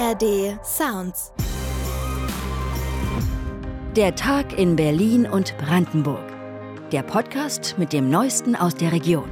ARD Sounds. Der Tag in Berlin und Brandenburg. Der Podcast mit dem Neuesten aus der Region.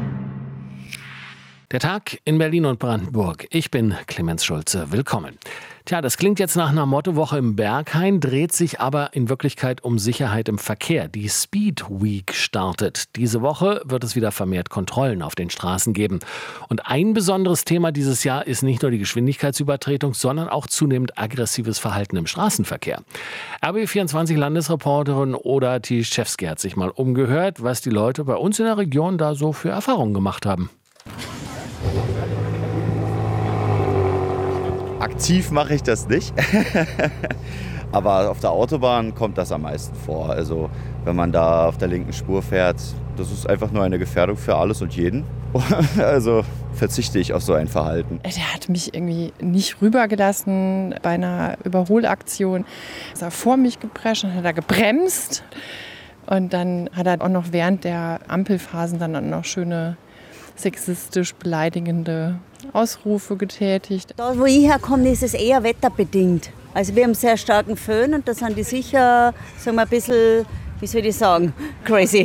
Der Tag in Berlin und Brandenburg. Ich bin Clemens Schulze. Willkommen. Tja, das klingt jetzt nach einer Mottowoche im Berghain, dreht sich aber in Wirklichkeit um Sicherheit im Verkehr. Die Speed Week startet. Diese Woche wird es wieder vermehrt Kontrollen auf den Straßen geben. Und ein besonderes Thema dieses Jahr ist nicht nur die Geschwindigkeitsübertretung, sondern auch zunehmend aggressives Verhalten im Straßenverkehr. RBB24-Landesreporterin Oda Tiszewski hat sich mal umgehört, was die Leute bei uns in der Region da so für Erfahrungen gemacht haben. Aktiv mache ich das nicht, aber auf der Autobahn kommt das am meisten vor. Also wenn man da auf der linken Spur fährt, das ist einfach nur eine Gefährdung für alles und jeden. Also verzichte ich auf so ein Verhalten. Der hat mich irgendwie nicht rübergelassen bei einer Überholaktion. Ist er vor mich geprescht und hat er gebremst. Und dann hat er auch noch während der Ampelphasen dann auch noch schöne sexistisch beleidigende Ausrufe getätigt. Da, wo ich herkomme, ist es eher wetterbedingt. Also wir haben sehr starken Föhn und da sind die sicher, sagen wir, ein bisschen, wie soll ich sagen, crazy.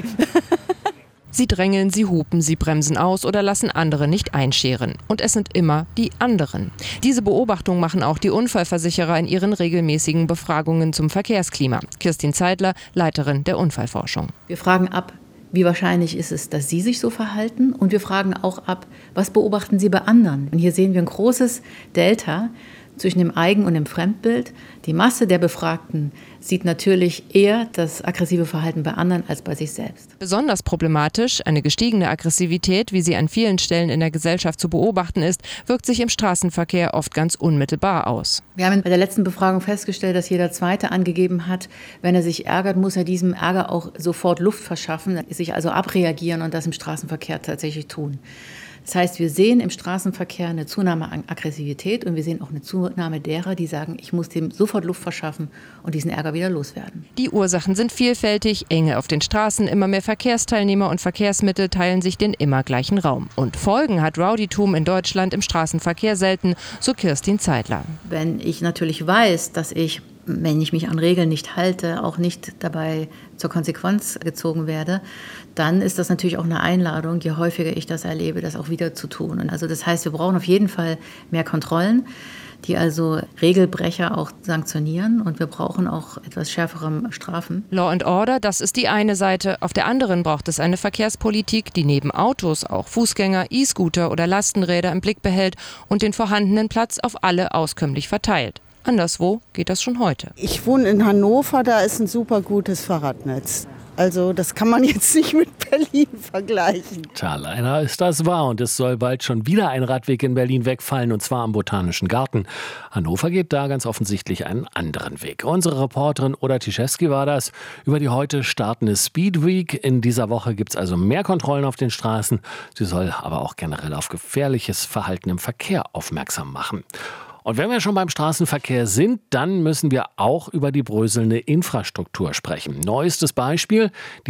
Sie drängeln, sie hupen, sie bremsen aus oder lassen andere nicht einscheren. Und es sind immer die anderen. Diese Beobachtung machen auch die Unfallversicherer in ihren regelmäßigen Befragungen zum Verkehrsklima. Kirstin Zeidler, Leiterin der Unfallforschung. Wir fragen ab, wie wahrscheinlich ist es, dass Sie sich so verhalten? Und wir fragen auch ab, was beobachten Sie bei anderen? Und hier sehen wir ein großes Delta zwischen dem Eigen- und dem Fremdbild. Die Masse der Befragten sieht natürlich eher das aggressive Verhalten bei anderen als bei sich selbst. Besonders problematisch, eine gestiegene Aggressivität, wie sie an vielen Stellen in der Gesellschaft zu beobachten ist, wirkt sich im Straßenverkehr oft ganz unmittelbar aus. Wir haben bei der letzten Befragung festgestellt, dass jeder Zweite angegeben hat, wenn er sich ärgert, muss er diesem Ärger auch sofort Luft verschaffen, sich also abreagieren und das im Straßenverkehr tatsächlich tun. Das heißt, wir sehen im Straßenverkehr eine Zunahme an Aggressivität und wir sehen auch eine Zunahme derer, die sagen, ich muss dem sofort Luft verschaffen und diesen Ärger wieder loswerden. Die Ursachen sind vielfältig, Enge auf den Straßen, immer mehr Verkehrsteilnehmer und Verkehrsmittel teilen sich den immer gleichen Raum. Und Folgen hat Rowdytum in Deutschland im Straßenverkehr selten, so Kirstin Zeidler. Wenn ich natürlich weiß, dass ich, wenn ich mich an Regeln nicht halte, auch nicht dabei zur Konsequenz gezogen werde, dann ist das natürlich auch eine Einladung, je häufiger ich das erlebe, das auch wieder zu tun. Und also das heißt, wir brauchen auf jeden Fall mehr Kontrollen, die also Regelbrecher auch sanktionieren und wir brauchen auch etwas schärfere Strafen. Law and Order, das ist die eine Seite. Auf der anderen braucht es eine Verkehrspolitik, die neben Autos auch Fußgänger, E-Scooter oder Lastenräder im Blick behält und den vorhandenen Platz auf alle auskömmlich verteilt. Anderswo geht das schon heute. Ich wohne in Hannover, da ist ein super gutes Fahrradnetz. Also das kann man jetzt nicht mit Berlin vergleichen. Tja, leider ist das wahr und es soll bald schon wieder ein Radweg in Berlin wegfallen und zwar am Botanischen Garten. Hannover geht da ganz offensichtlich einen anderen Weg. Unsere Reporterin Oda Tiszewski war das über die heute startende Speed Week. In dieser Woche gibt es also mehr Kontrollen auf den Straßen. Sie soll aber auch generell auf gefährliches Verhalten im Verkehr aufmerksam machen. Und wenn wir schon beim Straßenverkehr sind, dann müssen wir auch über die bröselnde Infrastruktur sprechen. Neuestes Beispiel, die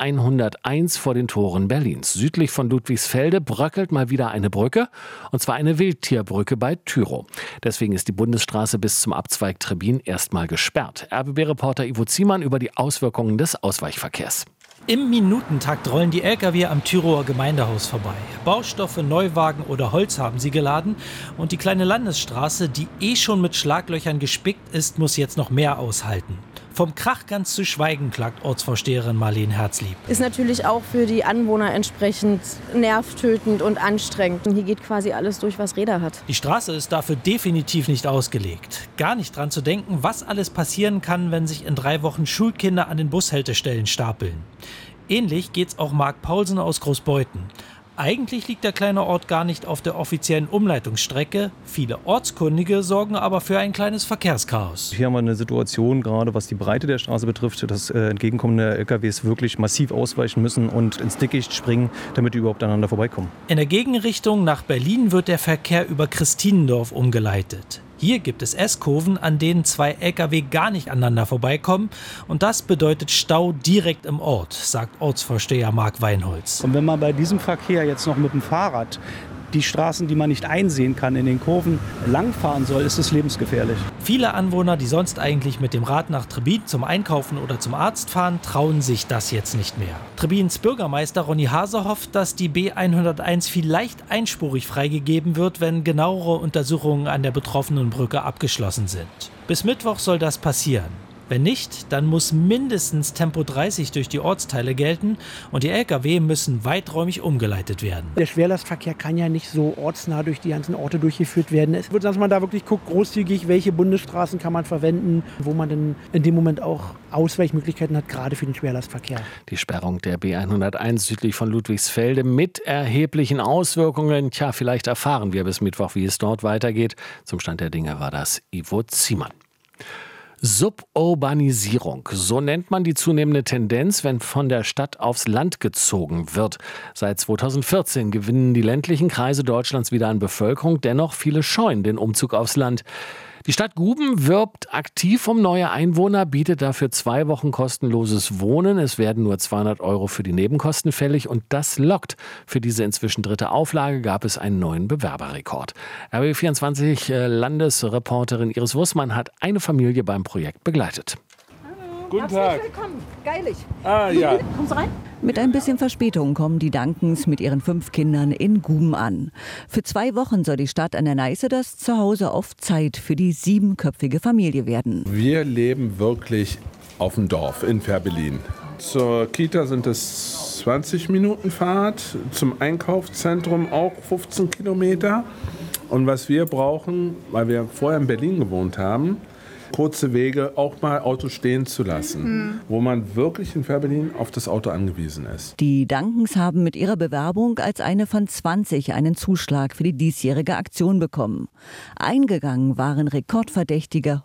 B101 vor den Toren Berlins. Südlich von Ludwigsfelde bröckelt mal wieder eine Brücke, und zwar eine Wildtierbrücke bei Tyrow. Deswegen ist die Bundesstraße bis zum Abzweig Trebin erstmal gesperrt. RBB-Reporter Ivo Ziemann über die Auswirkungen des Ausweichverkehrs. Im Minutentakt rollen die Lkw am Tyrower Gemeindehaus vorbei. Baustoffe, Neuwagen oder Holz haben sie geladen. Und die kleine Landesstraße, die schon mit Schlaglöchern gespickt ist, muss jetzt noch mehr aushalten. Vom Krach ganz zu schweigen, klagt Ortsvorsteherin Marlene Herzlieb. Ist natürlich auch für die Anwohner entsprechend nervtötend und anstrengend. Und hier geht quasi alles durch, was Räder hat. Die Straße ist dafür definitiv nicht ausgelegt. Gar nicht dran zu denken, was alles passieren kann, wenn sich in 3 Wochen Schulkinder an den Bushaltestellen stapeln. Ähnlich geht's auch Marc Paulsen aus Großbeuthen. Eigentlich liegt der kleine Ort gar nicht auf der offiziellen Umleitungsstrecke. Viele Ortskundige sorgen aber für ein kleines Verkehrschaos. Hier haben wir eine Situation, gerade was die Breite der Straße betrifft, dass entgegenkommende LKWs wirklich massiv ausweichen müssen und ins Dickicht springen, damit die überhaupt aneinander vorbeikommen. In der Gegenrichtung nach Berlin wird der Verkehr über Christinendorf umgeleitet. Hier gibt es S-Kurven, an denen 2 Lkw gar nicht aneinander vorbeikommen. Und das bedeutet Stau direkt im Ort, sagt Ortsvorsteher Marc Weinholz. Und wenn man bei diesem Verkehr jetzt noch mit dem Fahrrad die Straßen, die man nicht einsehen kann, in den Kurven langfahren soll, ist es lebensgefährlich. Viele Anwohner, die sonst eigentlich mit dem Rad nach Trebbin zum Einkaufen oder zum Arzt fahren, trauen sich das jetzt nicht mehr. Trebbins Bürgermeister Ronny Hase hofft, dass die B101 vielleicht einspurig freigegeben wird, wenn genauere Untersuchungen an der betroffenen Brücke abgeschlossen sind. Bis Mittwoch soll das passieren. Wenn nicht, dann muss mindestens Tempo 30 durch die Ortsteile gelten und die Lkw müssen weiträumig umgeleitet werden. Der Schwerlastverkehr kann ja nicht so ortsnah durch die ganzen Orte durchgeführt werden. Es wird, dass man da wirklich guckt, großzügig, welche Bundesstraßen kann man verwenden, wo man dann in dem Moment auch Ausweichmöglichkeiten hat, gerade für den Schwerlastverkehr. Die Sperrung der B101 südlich von Ludwigsfelde mit erheblichen Auswirkungen. Tja, vielleicht erfahren wir bis Mittwoch, wie es dort weitergeht. Zum Stand der Dinge war das Ivo Ziemann. Suburbanisierung, so nennt man die zunehmende Tendenz, wenn von der Stadt aufs Land gezogen wird. Seit 2014 gewinnen die ländlichen Kreise Deutschlands wieder an Bevölkerung, dennoch viele scheuen den Umzug aufs Land. Die Stadt Guben wirbt aktiv um neue Einwohner, bietet dafür 2 Wochen kostenloses Wohnen. Es werden nur 200 € für die Nebenkosten fällig und das lockt. Für diese inzwischen 3. Auflage gab es einen neuen Bewerberrekord. RBB24-Landesreporterin Iris Wussmann hat eine Familie beim Projekt begleitet. Guten Tag. Willkommen. Geilig. Ja. Kommst du rein? Mit ein bisschen Verspätung kommen die Dankens mit ihren 5 Kindern in Guben an. Für 2 Wochen soll die Stadt an der Neiße das Zuhause auf Zeit für die 7-köpfige Familie werden. Wir leben wirklich auf dem Dorf in Fehrbellin. Zur Kita sind es 20 Minuten Fahrt, zum Einkaufszentrum auch 15 Kilometer. Und was wir brauchen, weil wir vorher in Berlin gewohnt haben, kurze Wege, auch mal Auto stehen zu lassen, wo man wirklich in Fehrbellin auf das Auto angewiesen ist. Die Dankens haben mit ihrer Bewerbung als eine von 20 einen Zuschlag für die diesjährige Aktion bekommen. Eingegangen waren rekordverdächtige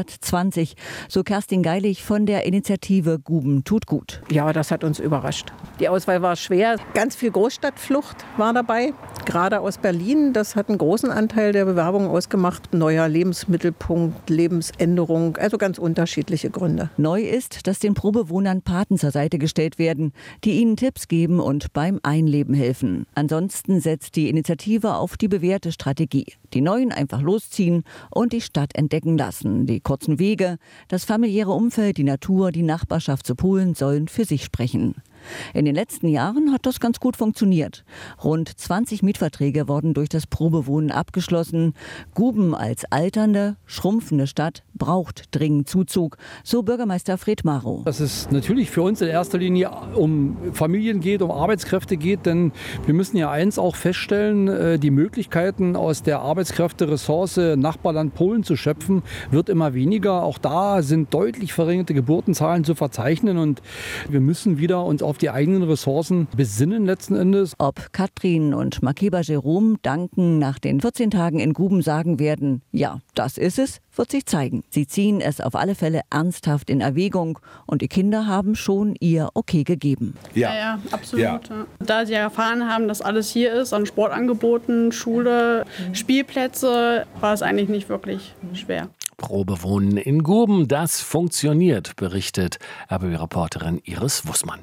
120, so Kerstin Geilig von der Initiative Guben tut gut. Ja, das hat uns überrascht. Die Auswahl war schwer. Ganz viel Großstadtflucht war dabei, gerade aus Berlin. Das hat einen großen Anteil der Bewerbung ausgemacht. Neuer Lebensmittelpunkt, Lebensänderung, also ganz unterschiedliche Gründe. Neu ist, dass den Probewohnern Paten zur Seite gestellt werden, die ihnen Tipps geben und beim Einleben helfen. Ansonsten setzt die Initiative auf die bewährte Strategie. Die Neuen einfach losziehen und die Stadt entdecken lassen. Die kurzen Wege, das familiäre Umfeld, die Natur, die Nachbarschaft zu Polen sollen für sich sprechen. In den letzten Jahren hat das ganz gut funktioniert. Rund 20 Mietverträge wurden durch das Probewohnen abgeschlossen. Guben als alternde, schrumpfende Stadt braucht dringend Zuzug, so Bürgermeister Fred Marow. Dass es natürlich für uns in erster Linie um Familien geht, um Arbeitskräfte geht, denn wir müssen ja eins auch feststellen, die Möglichkeiten aus der Arbeitskräfteressource Nachbarland Polen zu schöpfen, wird immer weniger. Auch da sind deutlich verringerte Geburtenzahlen zu verzeichnen und wir müssen wieder uns auf die eigenen Ressourcen besinnen letzten Endes. Ob Katrin und Makeba Jerome Danken nach den 14 Tagen in Guben sagen werden, ja, das ist es, wird sich zeigen. Sie ziehen es auf alle Fälle ernsthaft in Erwägung und die Kinder haben schon ihr Okay gegeben. Ja, absolut. Ja. Da sie erfahren haben, dass alles hier ist, an Sportangeboten, Schule, Spielplätze, war es eigentlich nicht wirklich schwer. Probewohnen in Guben, das funktioniert, berichtet RBB-Reporterin Iris Wussmann.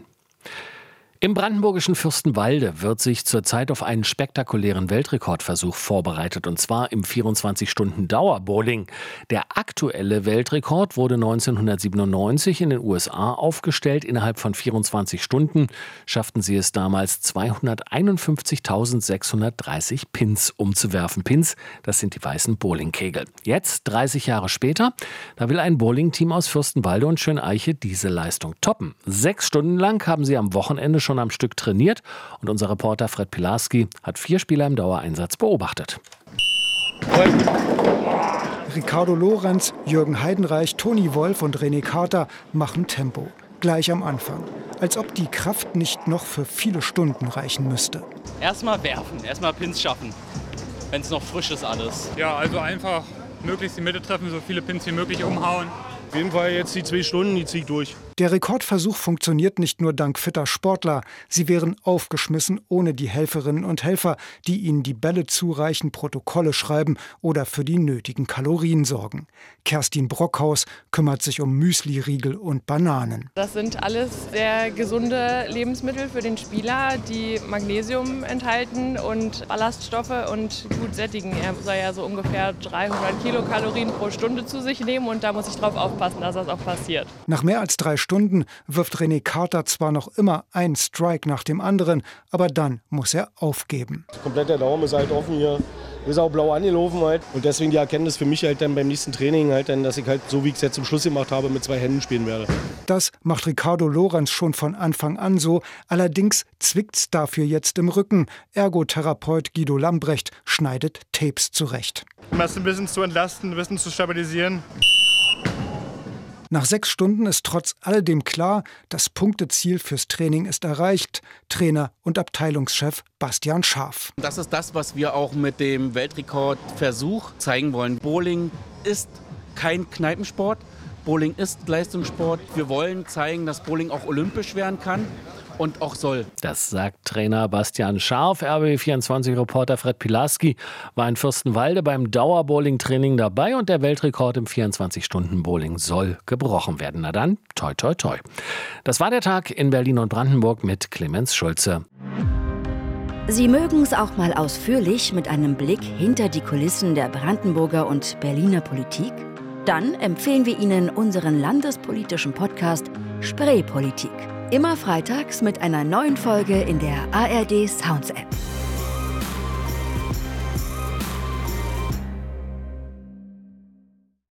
Im brandenburgischen Fürstenwalde wird sich zurzeit auf einen spektakulären Weltrekordversuch vorbereitet, und zwar im 24-Stunden-Dauerbowling. Der aktuelle Weltrekord wurde 1997 in den USA aufgestellt. Innerhalb von 24 Stunden schafften sie es damals, 251.630 Pins umzuwerfen. Pins, das sind die weißen Bowlingkegel. Jetzt, 30 Jahre später, da will ein Bowlingteam aus Fürstenwalde und Schöneiche diese Leistung toppen. 6 Stunden lang haben sie am Wochenende schon am Stück trainiert und unser Reporter Fred Pilarski hat 4 Spieler im Dauereinsatz beobachtet. Ricardo Lorenz, Jürgen Heidenreich, Toni Wolf und René Carter machen Tempo. Gleich am Anfang. Als ob die Kraft nicht noch für viele Stunden reichen müsste. Erstmal werfen, erstmal Pins schaffen, wenn es noch frisch ist alles. Ja, also einfach möglichst die Mitte treffen, so viele Pins wie möglich umhauen. Auf jeden Fall jetzt die 2 Stunden, die ziehe ich durch. Der Rekordversuch funktioniert nicht nur dank fitter Sportler. Sie wären aufgeschmissen ohne die Helferinnen und Helfer, die ihnen die Bälle zureichen, Protokolle schreiben oder für die nötigen Kalorien sorgen. Kerstin Brockhaus kümmert sich um Müsli-Riegel und Bananen. Das sind alles sehr gesunde Lebensmittel für den Spieler, die Magnesium enthalten und Ballaststoffe und gut sättigen. Er soll ja so ungefähr 300 Kilokalorien pro Stunde zu sich nehmen und da muss ich drauf aufpassen, dass das auch passiert. Nach mehr als 3 Stunden wirft René Carter zwar noch immer einen Strike nach dem anderen, aber dann muss er aufgeben. Komplett der Daumen ist halt offen hier. Ist auch blau angelaufen halt. Und deswegen die Erkenntnis für mich halt dann beim nächsten Training halt dann, dass ich halt so wie ich es jetzt zum Schluss gemacht habe, mit 2 Händen spielen werde. Das macht Ricardo Lorenz schon von Anfang an so. Allerdings zwickt's dafür jetzt im Rücken. Ergotherapeut Guido Lambrecht schneidet Tapes zurecht. Um das ein bisschen zu entlasten, ein bisschen zu stabilisieren. Nach 6 Stunden ist trotz alledem klar, das Punkteziel fürs Training ist erreicht. Trainer und Abteilungschef Bastian Scharf. Das ist das, was wir auch mit dem Weltrekordversuch zeigen wollen. Bowling ist kein Kneipensport. Bowling ist Leistungssport. Wir wollen zeigen, dass Bowling auch olympisch werden kann. Und auch soll. Das sagt Trainer Bastian Scharf. RBB24-Reporter Fred Pilarski war in Fürstenwalde beim Dauerbowling-Training dabei und der Weltrekord im 24-Stunden-Bowling soll gebrochen werden. Na dann, toi, toi, toi. Das war der Tag in Berlin und Brandenburg mit Clemens Schulze. Sie mögen es auch mal ausführlich mit einem Blick hinter die Kulissen der Brandenburger und Berliner Politik? Dann empfehlen wir Ihnen unseren landespolitischen Podcast Spreepolitik. Immer freitags mit einer neuen Folge in der ARD Sounds App.